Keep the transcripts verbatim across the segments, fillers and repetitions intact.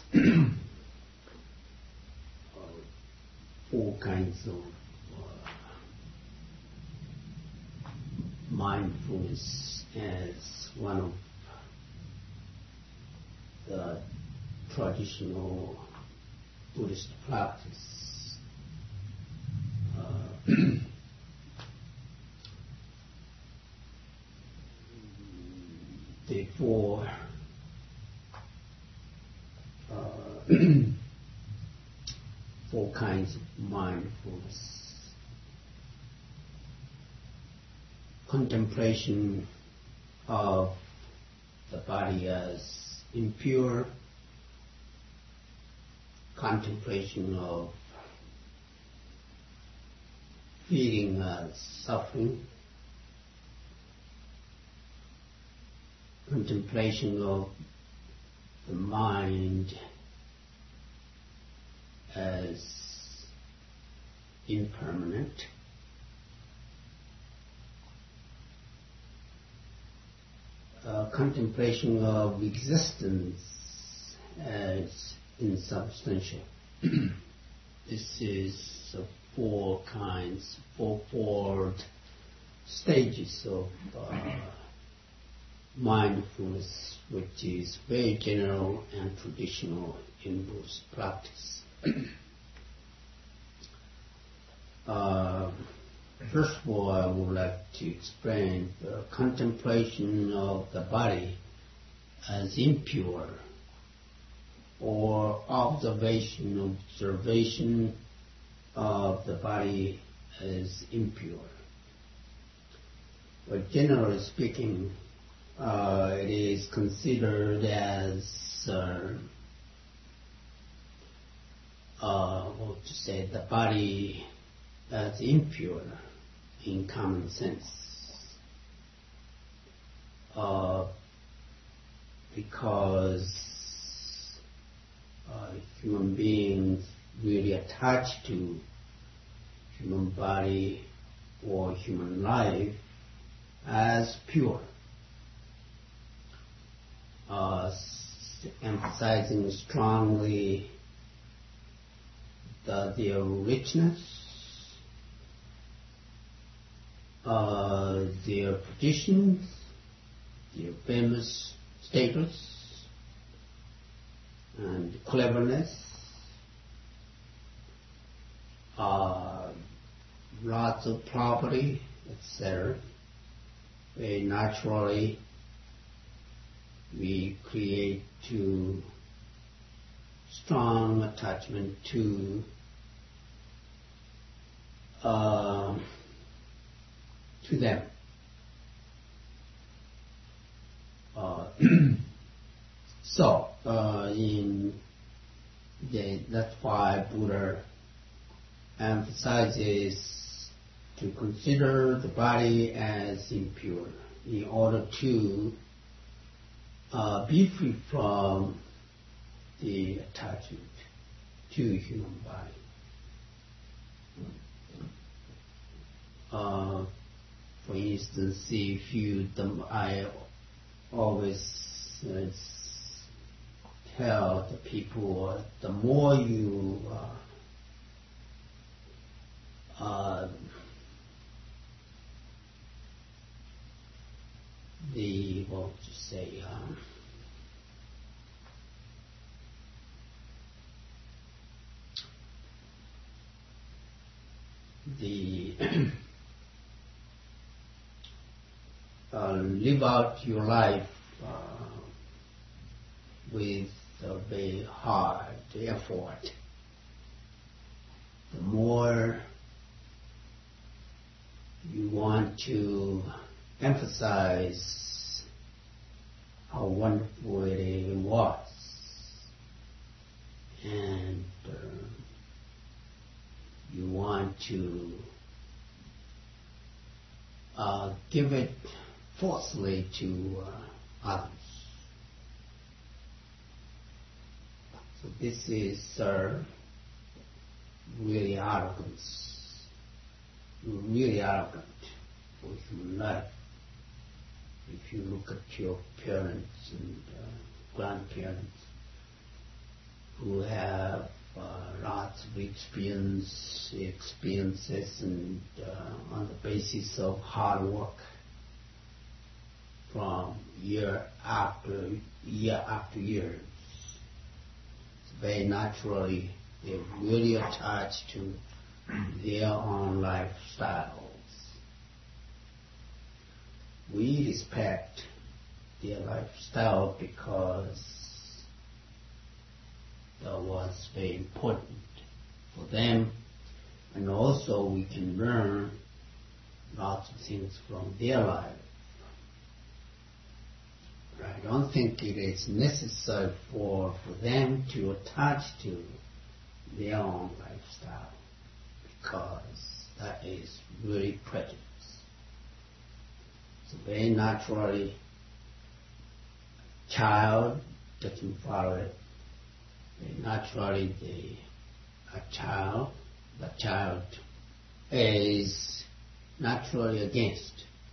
four kinds of uh, mindfulness as one of the traditional Buddhist practice. Uh, therefore, uh, four kinds of mindfulness. Contemplation of the body as impure, contemplation of feeling as suffering, contemplation of the mind as impermanent, uh, contemplation of existence as insubstantial. This is uh, four kinds, four, four stages of uh, mindfulness, which is very general and traditional in Buddhist practice. uh, first of all, I would like to explain the contemplation of the body as impure, or observation, observation of the body as impure. But generally speaking, uh, it is considered as uh, uh, what to say, the body as impure in common sense, uh, because uh, human beings really attached to human body or human life as pure, uh, emphasizing strongly the, their richness, uh, their traditions, their famous status, and cleverness, uh, lots of property, et cetera. Very naturally, we create too strong attachment to uh, to them. Uh, so, uh, in the, that's why Buddha emphasizes to consider the body as impure in order to uh, be free from the attachment to human body. Uh, for instance, if you, the, I always uh, tell the people, uh, the more you uh, uh, the, what to say, um, the uh, live out your life uh, with a very hard effort, the more you want to emphasize how wonderful it was, and uh, you want to uh, give it forcefully to uh, others. So this is uh, really arrogance, really arrogant for human life. If you look at your parents and uh, grandparents, who have uh, lots of experience, experiences and uh, on the basis of hard work from year after year after year. So very naturally, they're really attached to their own lifestyles. We respect their lifestyle because that was very important for them, and also we can learn lots of things from their life. But I don't think it is necessary for, for them to attach to their own lifestyle, because that is really prejudice. So very naturally, child doesn't follow it. Very naturally, the a child, the child is naturally against.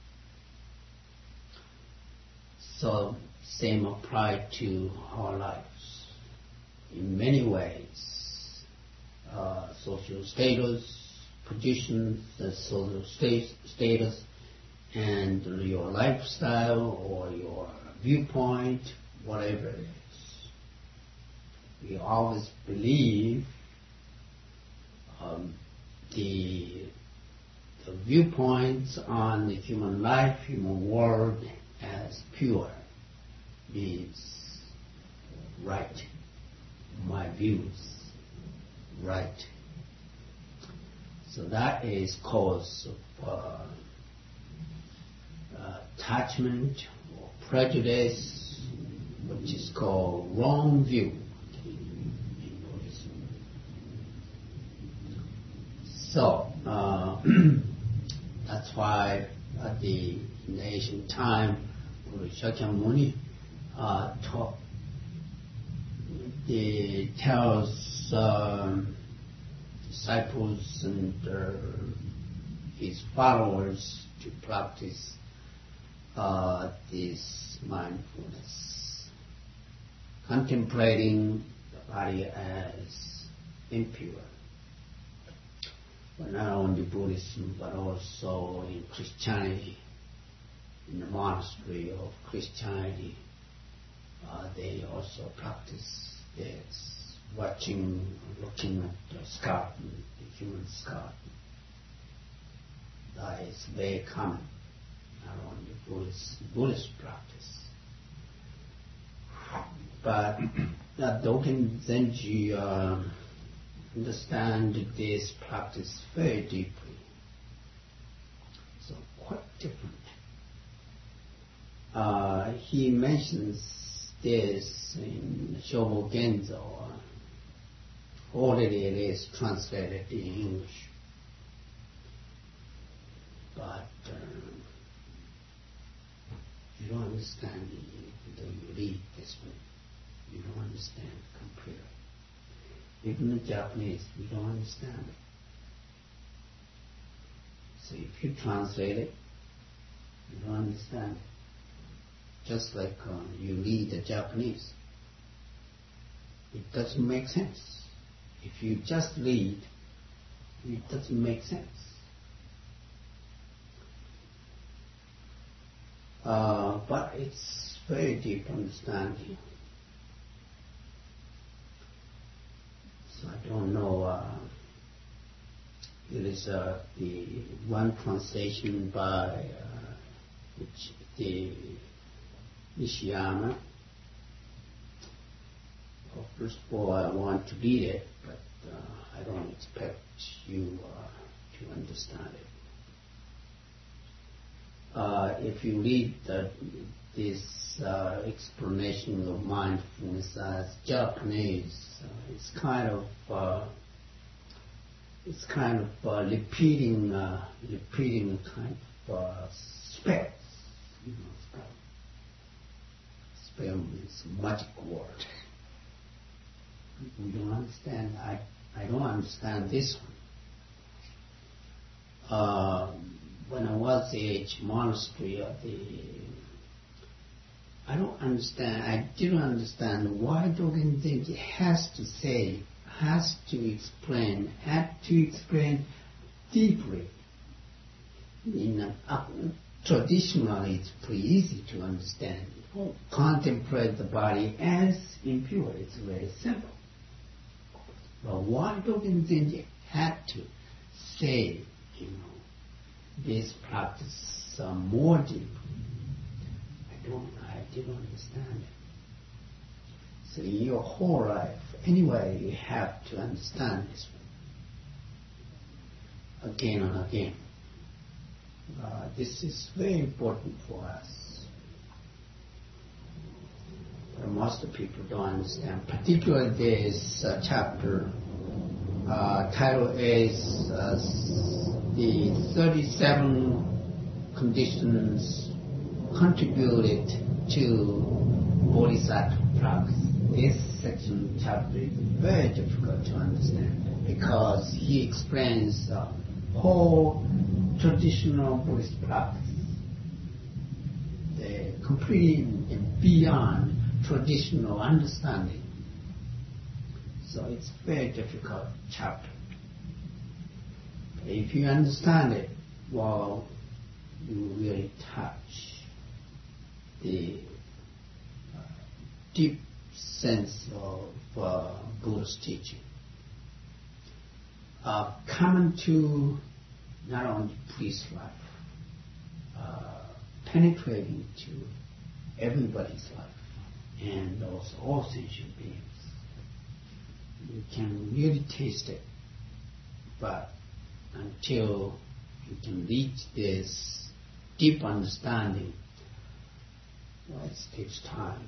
So same apply to our lives. In many ways, uh, social status, position, the social sta- status, and your lifestyle or your viewpoint, whatever it is. We always believe um, the, the viewpoints on the human life, human world as pure means right. My views, right. So that is cause of uh, uh, attachment or prejudice, which is called wrong view in Buddhism. So uh, that's why at the in the ancient time, Guru Shakyamuni uh, taught, he tells um, disciples and uh, his followers to practice uh, this mindfulness, contemplating the body as impure. But not only Buddhism, but also in Christianity, in the monastery of Christianity, uh, they also practice this, watching, looking at the skeleton, the human skeleton. That is very common, not only Buddhist, Buddhist practice. But uh, Dogen Zenji uh, understand this practice very deeply, so quite different. Uh, he mentions this in Shobo Genzo. Already it is translated in English. But uh, you don't understand it, though you read this one. You don't understand completely. Even in Japanese, we don't understand it. So if you translate it, you don't understand it. Just like uh, you read the Japanese, it doesn't make sense. If you just read, it doesn't make sense. Uh, but it's very deep understanding. So I don't know. Uh, it is uh, the one translation by uh, which the Nishiyama. Well, first of all, I want to read it, but uh, I don't expect you uh, to understand it. Uh, if you read the, this uh, explanation of mindfulness as Japanese, uh, it's kind of uh, it's kind of uh, repeating uh, repeating kind of uh, spells, you know, spell. Spell means magic word. We don't understand. I I don't understand this one. Uh, when I was at monastery, uh, the I don't understand, I didn't understand why Dogen Zenji has to say, has to explain, had to explain deeply. In a, uh, traditionally, it's pretty easy to understand. Oh, contemplate the body as impure. It's very simple. But why Dogen Zenji had to say, you know, this practice uh, more deeply? I don't, I didn't understand it. So in your whole life, anyway, you have to understand this one again and again. Uh, this is very important for us. But most people don't understand. Particularly this uh, chapter, uh, title is uh, the thirty-seven conditions contributed to Bodhisattva practice. This section chapter is very difficult to understand because he explains the whole traditional Buddhist practice, the complete and beyond traditional understanding. So it's a very difficult chapter. But if you understand it, well, you really touch the uh, deep sense of uh, Buddha's teaching. Uh, common to not only priest life, uh, penetrating to everybody's life, and also all sentient beings. You can really taste it, but until you can reach this deep understanding, well, it takes time.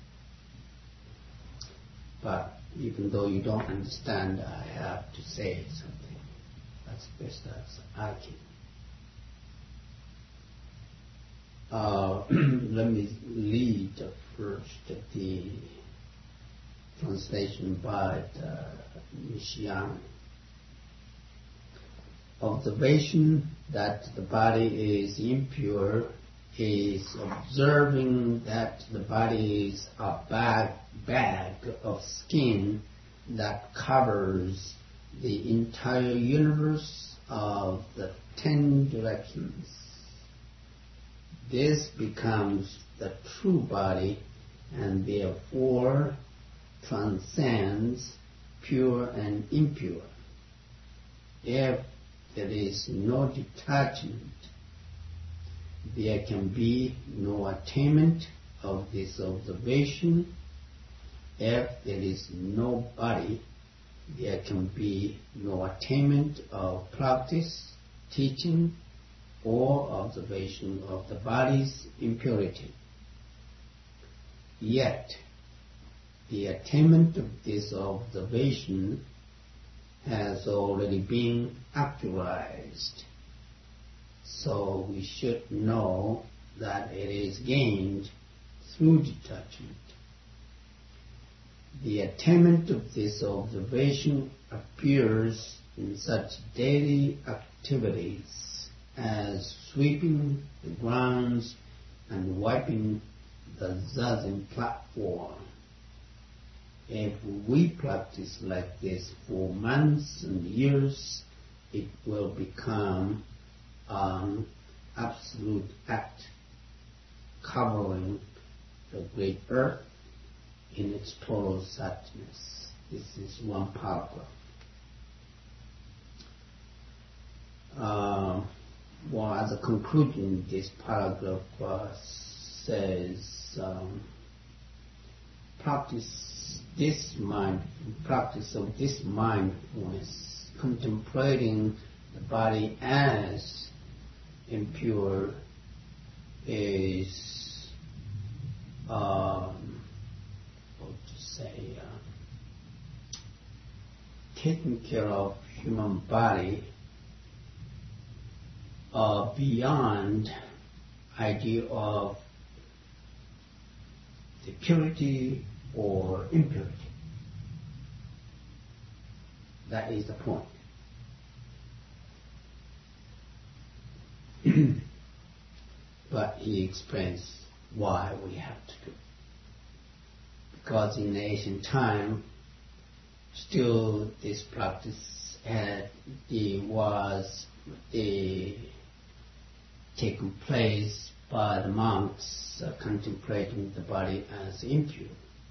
But even though you don't understand, I have to say something. That's best as I can. Uh, let me read first the translation by Nishiyama. Observation that the body is impure is observing that the body is a bag, bag of skin that covers the entire universe of the ten directions. This becomes the true body and therefore transcends pure and impure. If there is no detachment, there can be no attainment of this observation. If there is no body, there can be no attainment of practice, teaching, or observation of the body's impurity. Yet, the attainment of this observation has already been actualized. So we should know that it is gained through detachment. The attainment of this observation appears in such daily activities as sweeping the grounds and wiping the zazen platform. If we practice like this for months and years, it will become an absolute act covering the great earth in its total sadness. This is one paragraph. Uh, well, as a conclusion, this paragraph uh, says, um, practice this mind, practice of this mindfulness, contemplating the body as impure, is um, what to say, uh, taking care of human body uh, beyond idea of the purity or impurity. That is the point. But he explains why we have to do. Because in ancient time, still this practice had the was the taken place by the monks uh, contemplating the body as impure.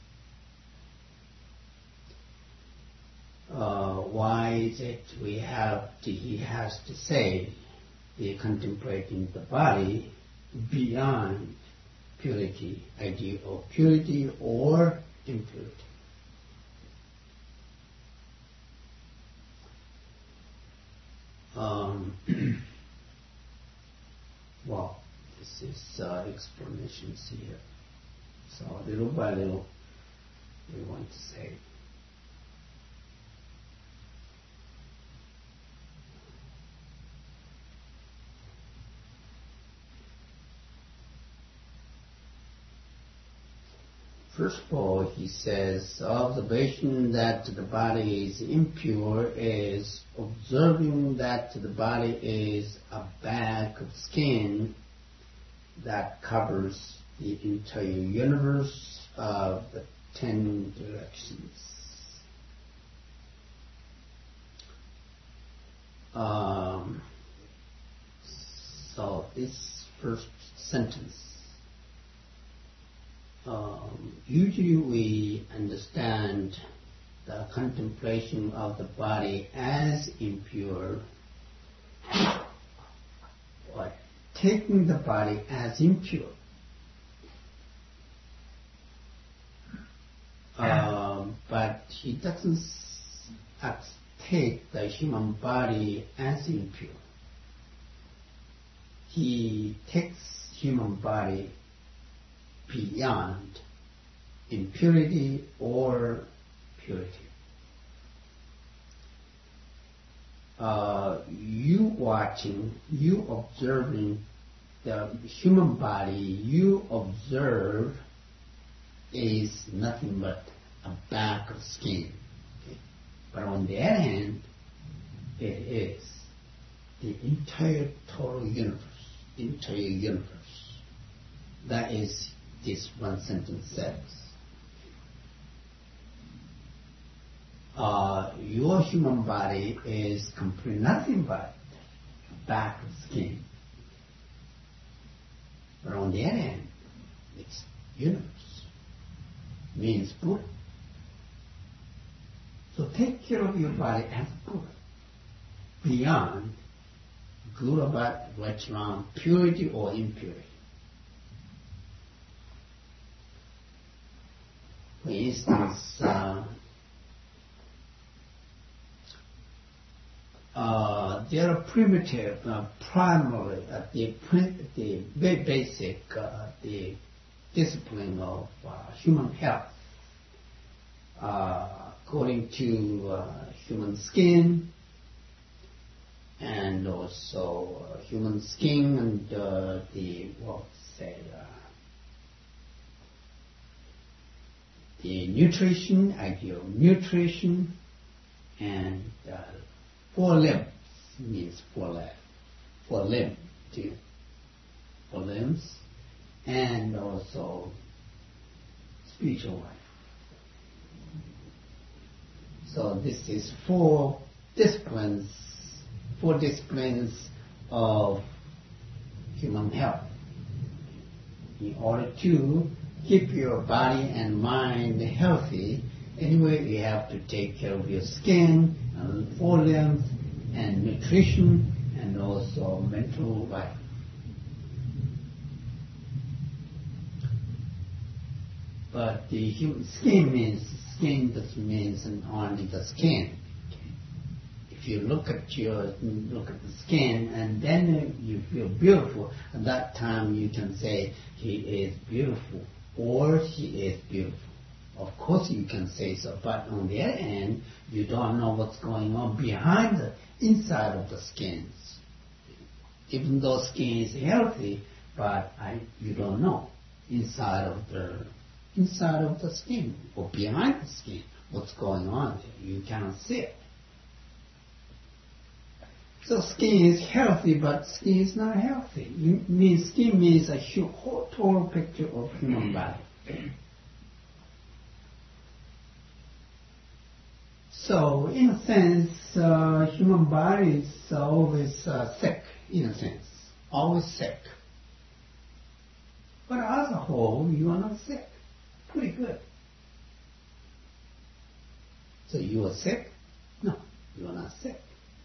Uh, why is it we have to, he has to say the contemplating the body beyond purity, idea of purity or impurity. Um, well, this is uh, explanations here. So little by little, we want to say. First of all, he says, observation that the body is impure is observing that the body is a bag of skin that covers the entire universe of the ten directions. Um, so this first sentence, Um, usually we understand the contemplation of the body as impure, but taking the body as impure. Um, but he doesn't take the human body as impure. He takes human body beyond impurity or purity. Uh, you watching, you observing the human body, you observe is nothing but a bag of skin. Okay? But on the other hand, it is the entire total universe, entire universe. That is this one sentence says. Uh, your human body is complete nothing but a bag of skin. But on the other hand, it's universe, means Buddha. So take care of your body as Buddha, beyond good or bad, right, wrong, purity or impurity. For instance, uh, uh, there are primitive, uh, primary, uh, the, the very basic, uh, the discipline of uh, human health, uh, according to uh, human skin, and also uh, human skin and uh, the what say. Uh, The nutrition, ideal nutrition, and uh, four limbs means four limbs, four limbs, too. Four limbs, and also spiritual life. So this is four disciplines, four disciplines of human health. In order to keep your body and mind healthy, anyway, you have to take care of your skin, and four limbs, and nutrition, and also mental life. But the human skin means, skin doesn't mean only the skin. If you look at your, look at the skin, and then you feel beautiful, at that time you can say, he is beautiful. Or she is beautiful. Of course you can say so, but on the other hand, you don't know what's going on behind the inside of the skins. Even though skin is healthy, but I, you don't know inside of the inside of the skin or behind the skin what's going on there. You cannot see it. So skin is healthy, but skin is not healthy. You mean skin means a whole total picture of human body. So, in a sense, uh, human body is always uh, sick, in a sense. Always sick. But as a whole, you are not sick. Pretty good. So you are sick? No, you are not sick.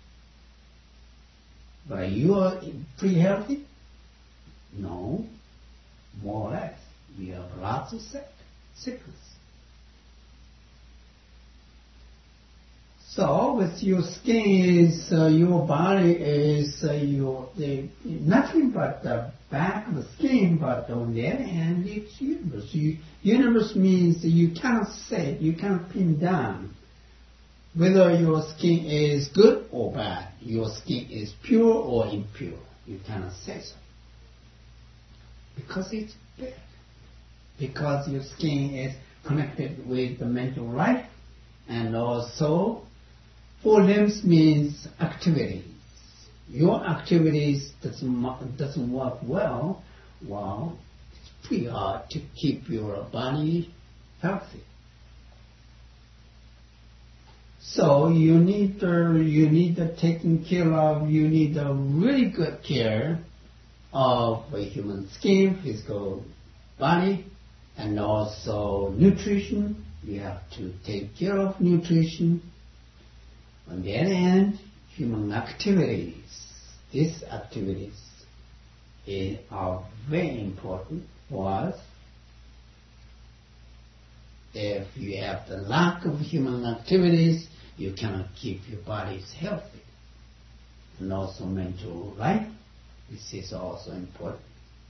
But you are pretty healthy? No, more or less. You have lots of sick, sickness. So, with your skin is uh, your body is uh, your the, nothing but the back of the skin, but on the other hand, it's universe. You, universe means you cannot say, you cannot pin down whether your skin is good or bad, your skin is pure or impure. You cannot say so because it's big. Because your skin is connected with the mental life, and also four limbs means activities. Your activities doesn't, doesn't work well, well, it's pretty hard to keep your body healthy. So you need to, you need to taking care of, you need a really good care of a human skin, physical body, and also nutrition. You have to take care of nutrition. On the other hand, human activities. These activities are very important for us. If you have the lack of human activities, you cannot keep your bodies healthy. And also mental life, this is also important.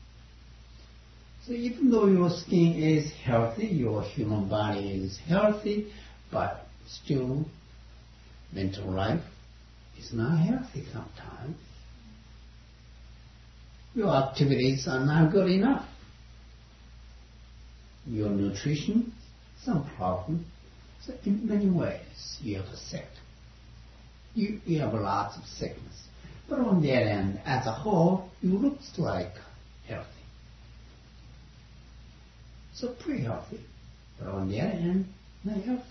So even though your skin is healthy, your human body is healthy, but still mental life is not healthy sometimes. Your activities are not good enough. Your nutrition, some problem. So in many ways, you have a sick. You, you have lots of sickness. But on the other hand, as a whole, you look like healthy. So pretty healthy. But on the other hand, not healthy.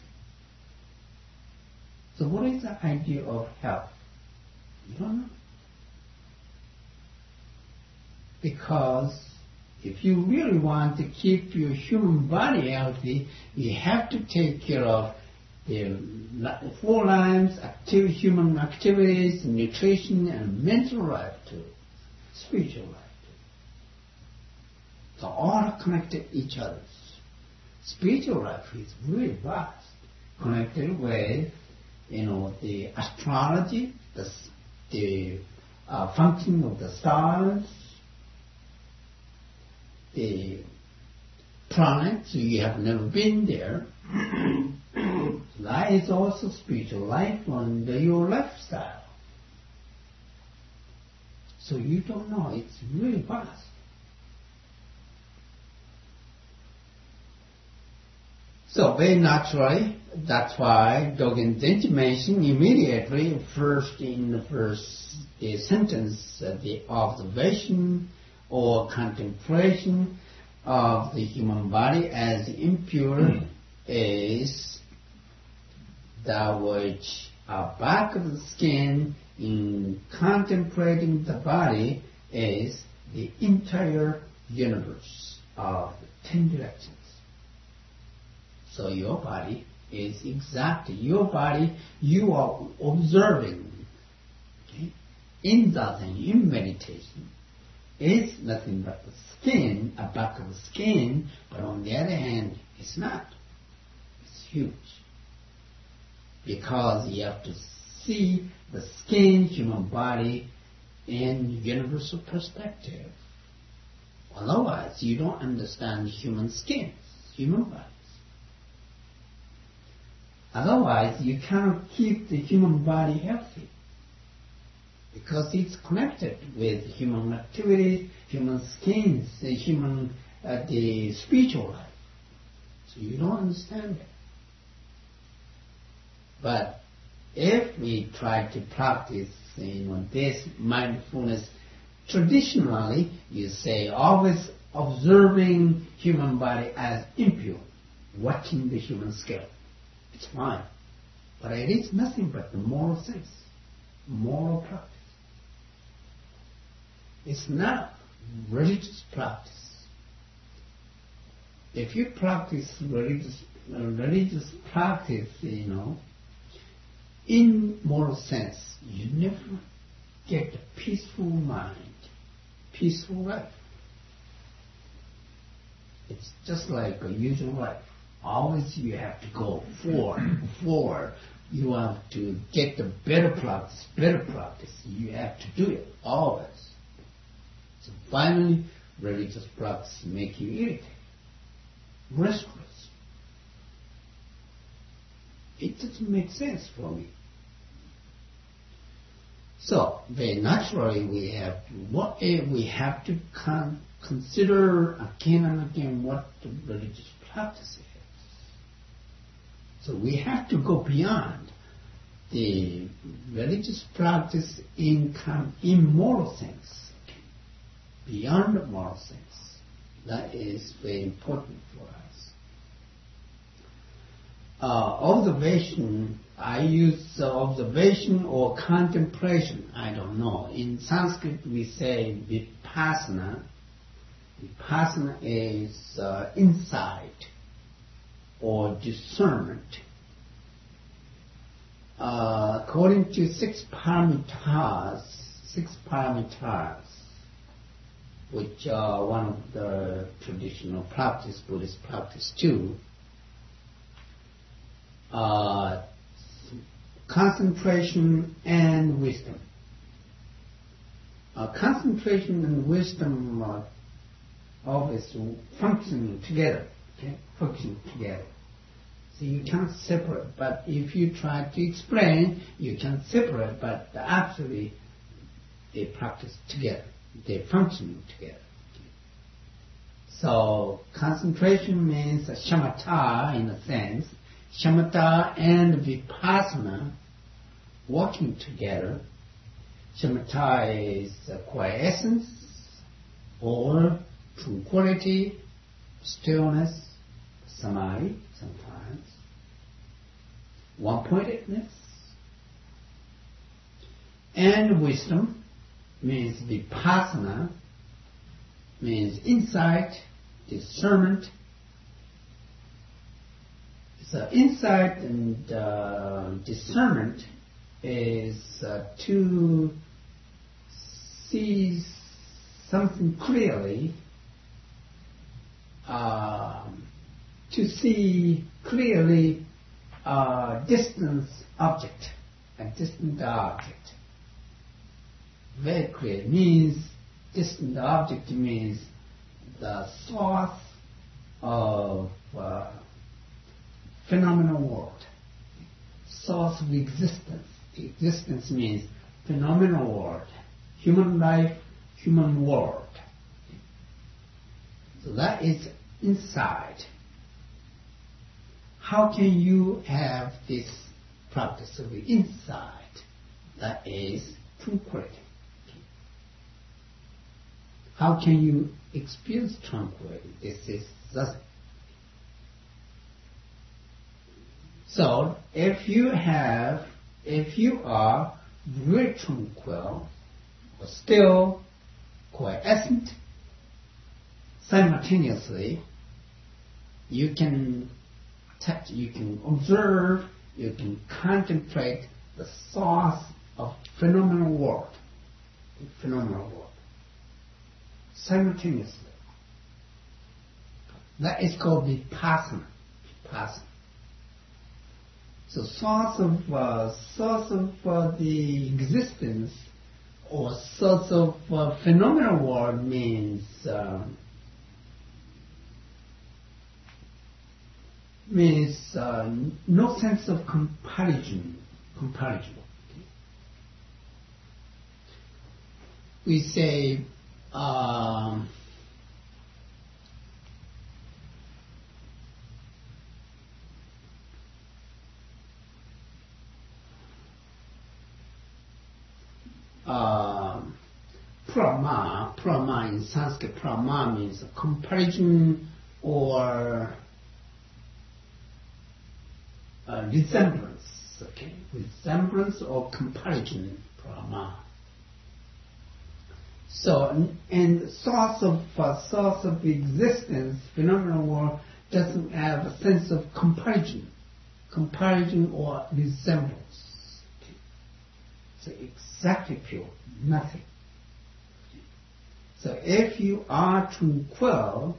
So what is the idea of health? You don't know. Because if you really want to keep your human body healthy, you have to take care of the four lines, active human activities, nutrition, and mental life too, spiritual life too. So all are connected each other. Spiritual life is really vast, connected with, you know, the astrology, the, the uh, function of the stars, the planets. So you have never been there. That is also spiritual life on the, your lifestyle. So you don't know. It's really vast. So very naturally, that's why Dogen Zenji mentioned immediately, first in the first the sentence, uh, the observation or contemplation of the human body as impure is that which are back of the skin. In contemplating the body is the entire universe of the ten directions. So your body is exactly, your body you are observing, okay, in Zazen, in meditation, is nothing but the skin, a back of the skin, but on the other hand, it's not. It's huge. Because you have to see the skin, human body, in universal perspective. Otherwise, you don't understand human skins, human bodies. Otherwise, you cannot keep the human body healthy. Because it's connected with human activities, human skins, the human, uh, the spiritual life. So you don't understand it. But if we try to practice, you know, this mindfulness, traditionally you say always observing human body as impure, watching the human scale. It's fine. But it is nothing but the moral sense, moral practice. It's not religious practice. If you practice religious, uh, religious practice, you know, in moral sense, you never get a peaceful mind, peaceful life. It's just like a usual life. Always you have to go forward, forward. You have to get the better practice, better practice. You have to do it always. So finally, religious practice make you irritated, restless. It doesn't make sense for me. So very naturally, we have to what we have to con- consider again and again what the religious practice is. So we have to go beyond the religious practice in com- in moral sense, beyond the moral sense. That is very important for us. Uh, observation, I use uh, observation or contemplation, I don't know. In Sanskrit we say vipassana. Vipassana is uh, insight or discernment. Uh, according to six paramitas, six paramitas, which are one of the traditional practice, Buddhist practice too, uh, concentration and wisdom. Uh, concentration and wisdom are always functioning together, okay? Functioning together. So you can't separate, but if you try to explain, you can separate, but actually they practice together. They're functioning together. So concentration means shamatha in a sense. Shamatha and vipassana working together. Shamatha is quiescence or tranquility, stillness, samadhi sometimes, one-pointedness. And wisdom means vipassana, means insight, discernment. So insight and uh, discernment is uh, to see something clearly, uh, to see clearly a distant object, a distant object. Very clear. Means distant object means the source of uh, phenomenal world, source of existence. Existence means phenomenal world, human life, human world. So that is inside. How can you have this practice of the inside? That is tranquility. How can you experience tranquility? This is thus. So if you have, if you are very tranquil, or still quiescent, simultaneously, you can touch, you can observe, you can contemplate the source of phenomenal world, phenomenal world, simultaneously. That is called vipassana. Vipassana. So source of uh, source of uh, the existence or source of uh, phenomenal world means um, means uh, no sense of comparison. Comparison. We say. Um, um, prama. Prama in Sanskrit, prama means comparison or uh, resemblance. Okay, resemblance or comparison, prama. So, and source of uh, source of existence, phenomenal world doesn't have a sense of comparison, comparison or resemblance. Okay. So exactly pure, nothing. So if you are tranquil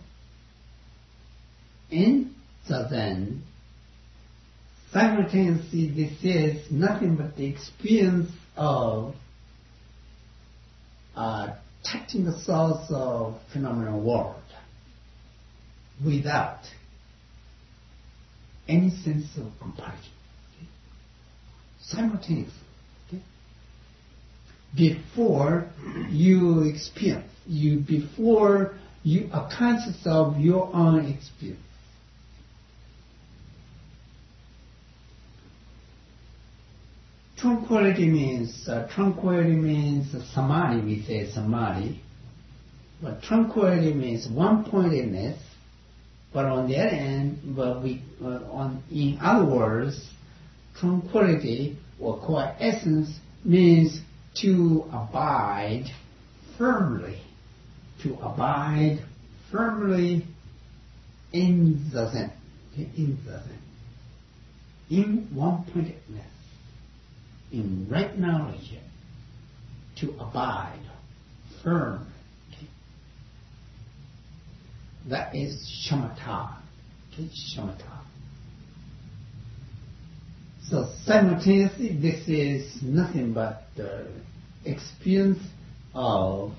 in the Zen, simultaneously this is nothing but the experience of uh, touching the source of phenomenal world without any sense of comparison. Okay? Simultaneously. Okay? Before you experience, you before you are conscious of your own experience. Tranquility means uh, tranquility means samadhi. We say samadhi, but tranquility means one-pointedness. But on the other end, but we uh, on in other words, tranquility or quiescence means to abide firmly, to abide firmly in the Zen, in the Zen, in one-pointedness. In right knowledge, to abide firm. Okay? That is shamatha. Okay? Shamatha. So simultaneously, this is nothing but the experience of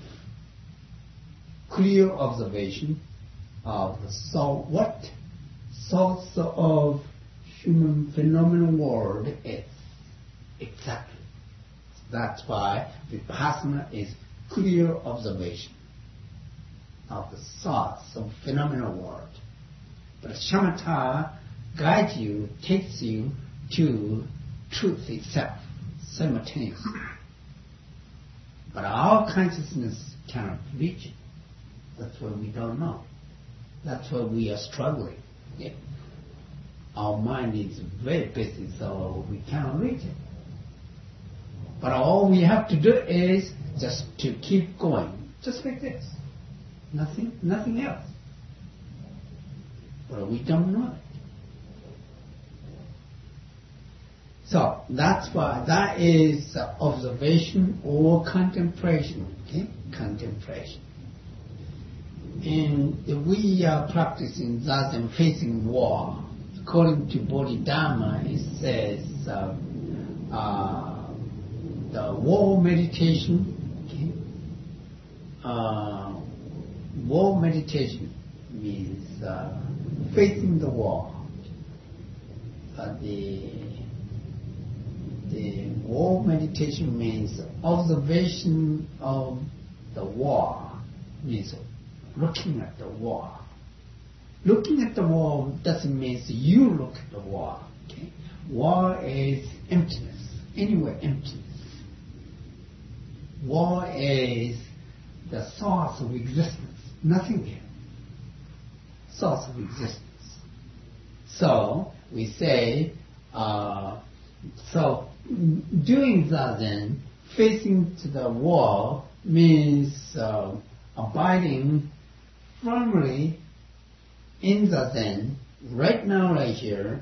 clear observation of the soul, what source of human phenomenal world is. Exactly. That's why Vipassana is clear observation of the source of phenomenal world. But Shamatha guides you, takes you to truth itself simultaneously. But our consciousness cannot reach it. That's why we don't know. That's why we are struggling. Yeah. Our mind is very busy, so we cannot reach it. But all we have to do is just to keep going, just like this. Nothing, nothing else. But we don't know it. So that's why that is observation or contemplation. Okay, contemplation. And we are practicing Zazen facing wall. According to Bodhidharma, it says. Uh, uh, The wall meditation, okay? Uh, wall meditation means uh, facing the wall. Uh, the the wall meditation means observation of the wall, means looking at the wall. Looking at the wall doesn't mean you look at the wall. Okay? Wall is emptiness, anywhere emptiness. Wall is the source of existence, nothing there. Source of existence. So we say, uh, so doing Zazen, facing to the wall means uh, abiding firmly in Zazen, right now, right here.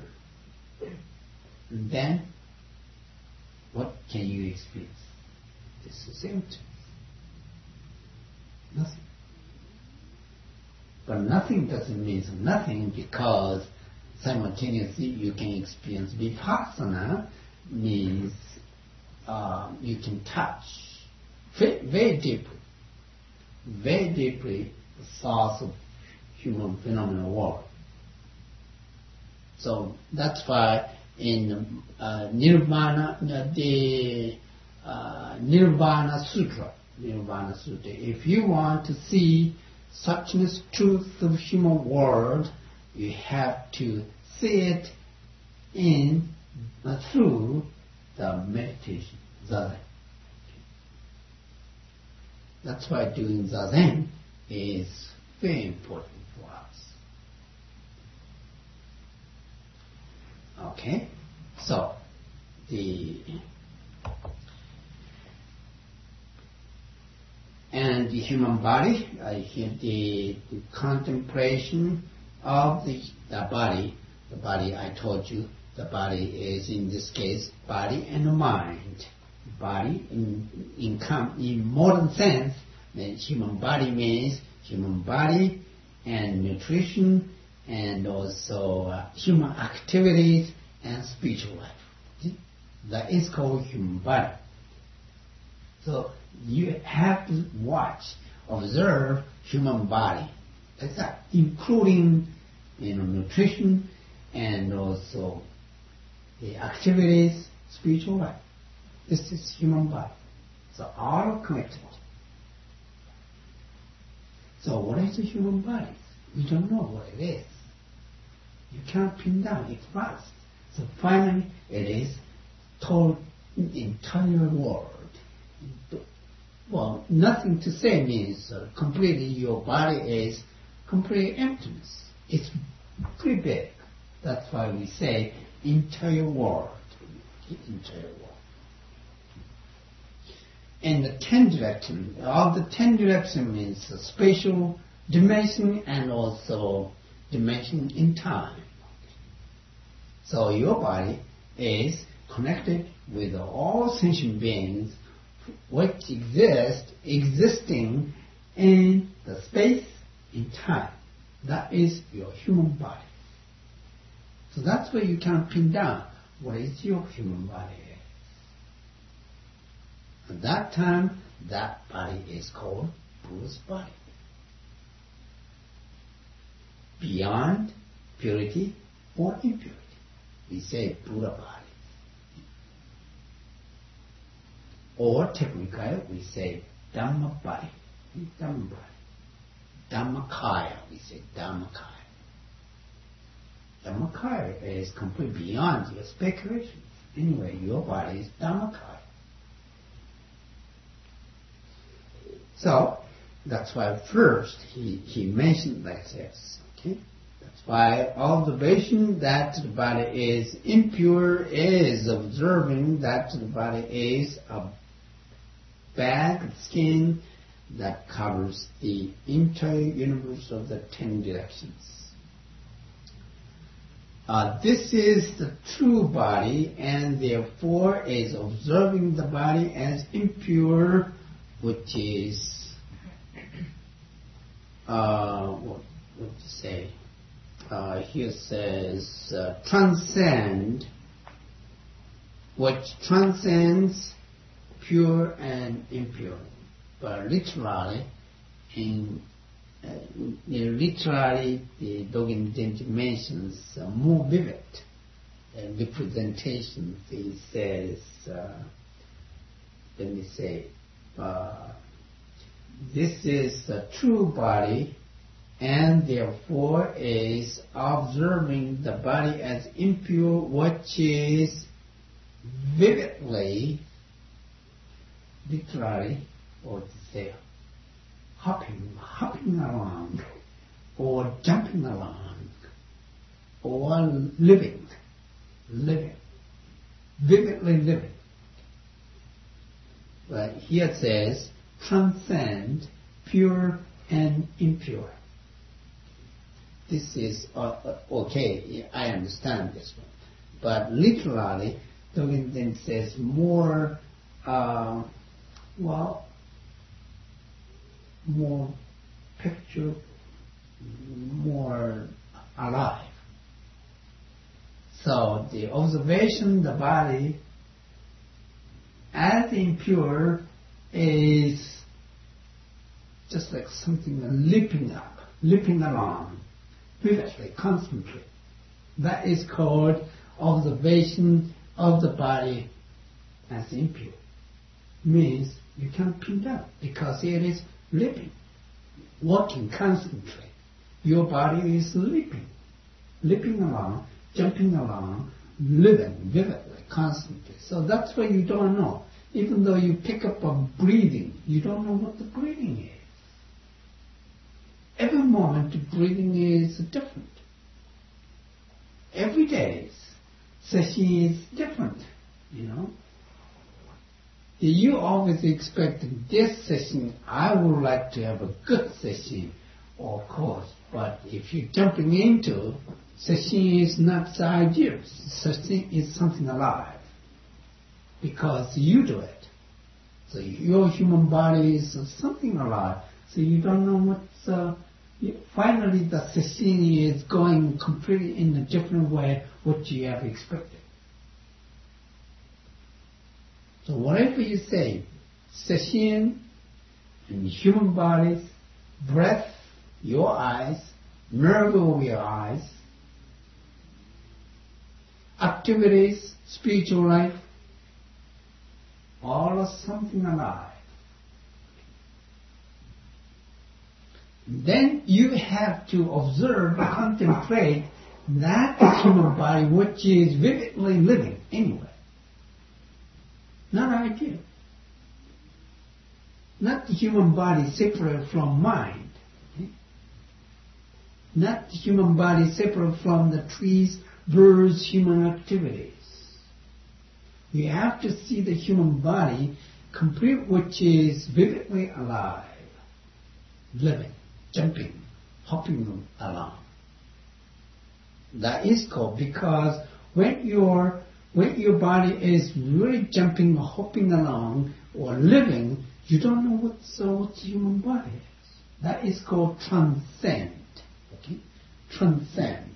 Then, what can you experience? This is empty. Nothing. But nothing doesn't mean nothing, because simultaneously you can experience vipassana, means uh, you can touch very, very deeply, very deeply the source of human phenomenal world. So that's why in uh, Nirvana, the Uh, Nirvana Sutra, Nirvana Sutra. If you want to see suchness, truth of human world, you have to see it in uh, through the meditation, Zazen. That's why doing Zazen is very important for us. Okay? So, the and the human body, I think the, the contemplation of the, the body, the body I told you, the body is in this case body and mind. Body in in, com, in modern sense, means human body means human body and nutrition and also uh, human activities and spiritual life. See? That is called human body. So you have to watch, observe human body, like that, including you know nutrition and also the activities, spiritual life. This is human body. So all connected. So what is the human body? We don't know what it is. You can't pin down it fast. So finally it is told the entire world. Well, nothing to say means uh, completely your body is complete emptiness. It's pretty big. That's why we say entire world. Entire world. And the ten direction, all the ten direction means a spatial dimension and also dimension in time. So your body is connected with all sentient beings which exist, existing in the space, in time. That is your human body. So that's where you can pin down what is your human body. At that time, that body is called Buddha's body. Beyond purity or impurity, we say Buddha body. Or technically, we say Dhamma body. Dhamma body. Dhammakaya, we say Dhammakaya. Dhammakaya is completely beyond your speculations. Anyway, your body is Dhammakaya. So, that's why first he, he mentioned like this. Okay? That's why observation that the body is impure is observing that the body is a bag skin that covers the entire universe of the ten directions. Uh, this is the true body, and therefore is observing the body as impure, which is uh, what what to say? Uh, here says uh, transcend, which transcends pure and impure, but literally, in uh, literally the Dogen Zenji mentions uh, more vivid uh, representation. He says, uh, let me say, uh, this is the true body, and therefore is observing the body as impure, which is vividly, literally, or to say, hopping, hopping along, or jumping along, or living, living, vividly living. But here it says, transcend pure and impure. This is uh, okay, I understand this one. But literally, Dogen then says more, uh, well, more picture, more alive. So the observation, the body, as impure is just like something leaping up, leaping along, vividly, constantly. That is called observation of the body as impure. Means you can't pin down because it is leaping, walking constantly. Your body is leaping, leaping along, jumping along, living vividly, constantly. So that's why you don't know. Even though you pick up a breathing, you don't know what the breathing is. Every moment the breathing is different. Every day session is different, you know. You always expect this session, I would like to have a good session, of course, but if you're jumping into, session is not the idea. Session is something alive, because you do it. So your human body is something alive, so you don't know what's, uh, finally the session is going completely in a different way what you have expected. So whatever you say, session in human bodies, breath, your eyes, nerve of your eyes, activities, spiritual life, all are something alive. Then you have to observe, contemplate that human body which is vividly living anyway. Not idea. Not the human body separate from mind. Not the human body separate from the trees, birds, human activities. You have to see the human body complete, which is vividly alive, living, jumping, hopping along. That is called, because when your when your body is really jumping or hopping along or living, you don't know what the what the human body is. That is called transcend. Okay, transcend.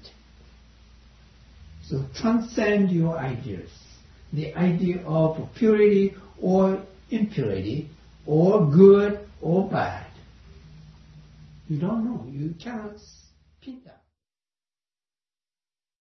So transcend your ideas. The idea of purity or impurity, or good or bad. You don't know. You cannot pin that.